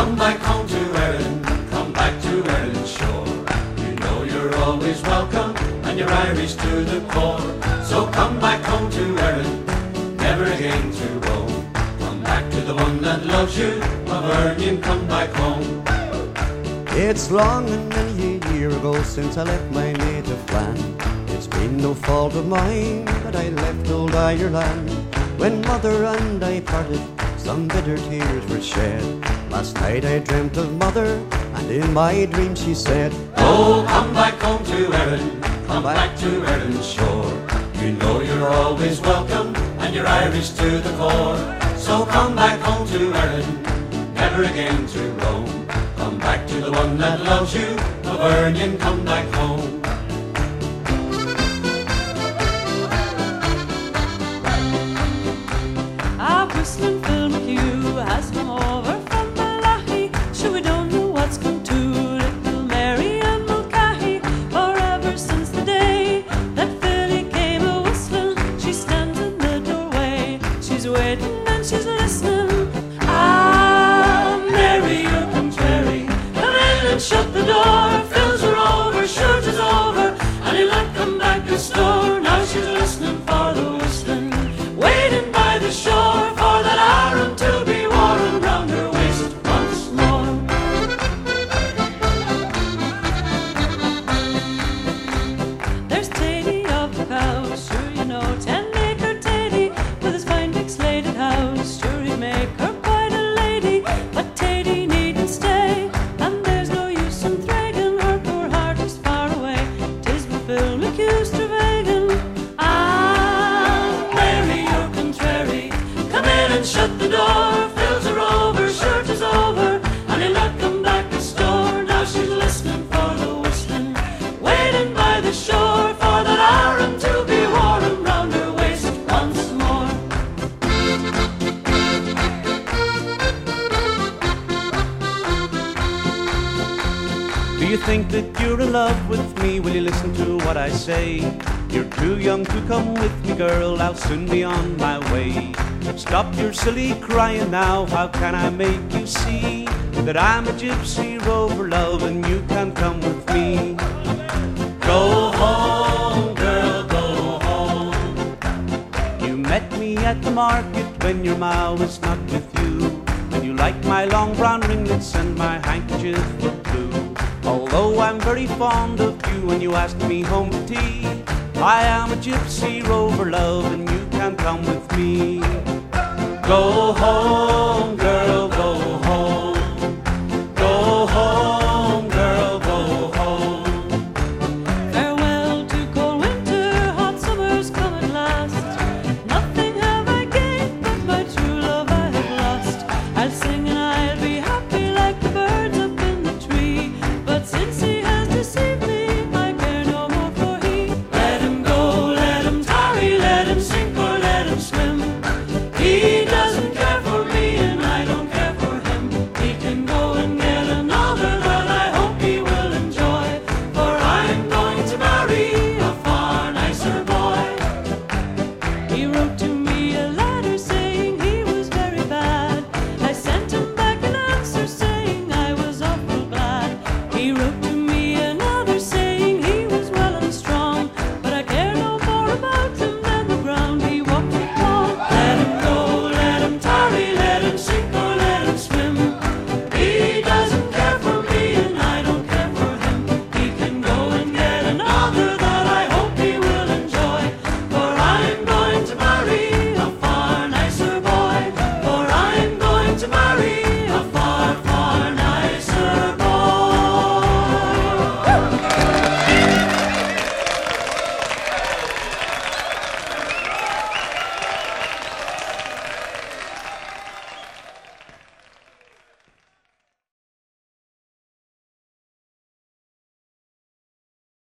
come back home to Erin, come back to Erin's shore. You know you're always welcome, and you're Irish to the core. So come back home to Erin, never again to roam. Come back to the one that loves you, of Ernion, come back home. It's long and many a year ago since I left my native land. It's been no fault of mine that I left old Ireland. When mother and I parted, some bitter tears were shed. Last night I dreamt of mother, and in my dream she said, oh, come back home to Erin, come back to Erin's shore. You know you're always welcome, and you're Irish to the core. So come back home to Erin, never again to roam. Come back to the one that loves you, of Ernion, come back home. Our whistling Phil McHugh has come over from Malahi. Sure, we don't know what's come to little Mary and Mulcahy. For ever since the day that Philly came a whistling, she stands in the doorway. She's waiting and she's listening. Ah, Mary, you're contrary. Come in and shut the door. Phil's are over, sure 'tis over, and he'll not come back to store. Now she's listening for the whistling, waiting by the shore for that arm to be worn round her waist once more. There's Teddy of the cows, sure you know, 10-acre Teddy, with his fine big slated house. Sure he'd make her quite a lady, but Teddy needn't stay, and there's no use in thragging, her poor heart is far away. 'Tis with Phil McHugh's travailing. And shut the door, Phil's are over, sure 'tis over, and he'll not come back to store. Now she's listening for the whistling, waiting by the shore for that arm to be worn round her waist once more. do you think that you're in love with me? Will you listen to what I say? You're too young to come with me, girl, I'll soon be on my way. Stop your silly crying now, how can I make you see that I'm a gypsy rover, love, and you can't come with me? Go home, girl, go home. You met me at the market when your ma was not with you, and you liked my long brown ringlets and my handkerchief of blue. Although I'm very fond of you and you asked me home to tea, I am a gypsy rover, love, and you can't come with me. Go home, girl, go home. Go home, girl, go home. Farewell to cold winter, hot summer's come at last. Nothing have I gained, but my true love I have lost. I'll sing and I'll be happy like the birds up in the tree, but since he has deceived me, I care no more for he. Let him go, let him tarry, let him sink or let him swim. He doesn't care for me and I don't care for him. He can go and get another that I hope he will enjoy, for I'm going to marry a far nicer boy. He wrote to